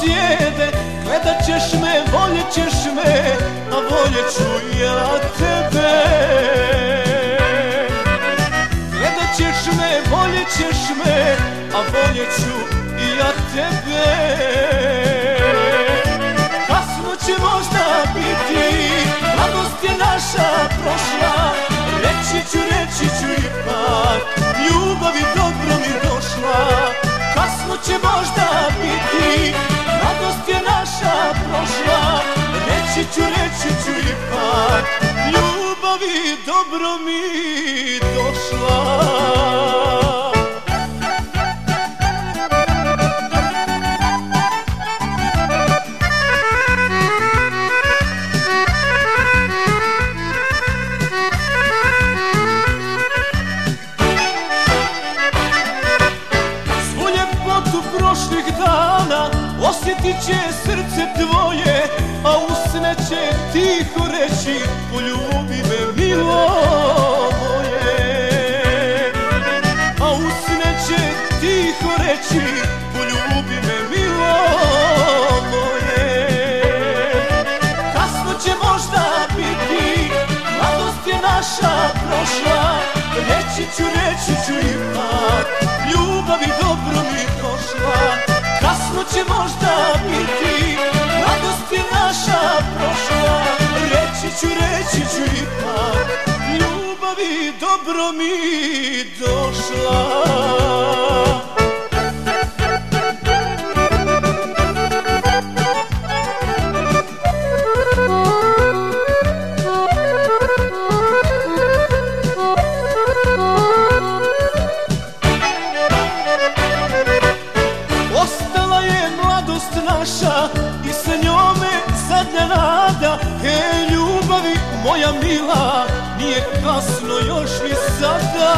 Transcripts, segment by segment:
sjede. Gledat ćeš me, voljet ćeš me, a voljet ću ja tebe. Gledat ćeš me, voljet ćeš me, a voljet ću i ja tebe. Kasno će možda biti, mladost je naša prošla. Reći ću ipak, ljubavi dobro mi došla. Kasno će možda biti, mladost je naša prošla. Reći ću ipak, ljubavi dobro mi došla. Prošlih dana osjetit će srce tvoje, a usne će tiho reći poljubi me milo moje. A usne će tiho reći poljubi me milo moje. Kasno će možda biti, mladost je naša prošla. Reći ću ipak, ljubavi dobro mi došla. Kasno će možda biti, mladost je naša prošla. Reći ću ipak, ljubavi dobro mi došla. Naša i sa njome zadnja nada. Hej ljubavi moja mila, nije kasno još ni sada.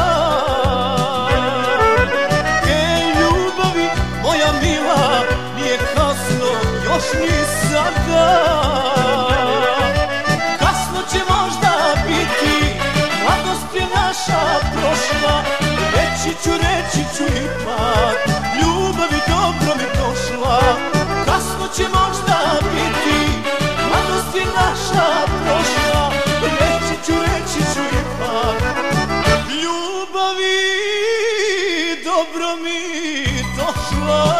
Hej ljubavi moja mila, nije kasno još ni sada. Kasno će možda biti, mladost je naša prošla. Reći ću ipak, ljubavi dobro mi došla. Kasno će možda biti, mladost je naša prošla. Reći ću ipak, ljubavi dobro mi došla.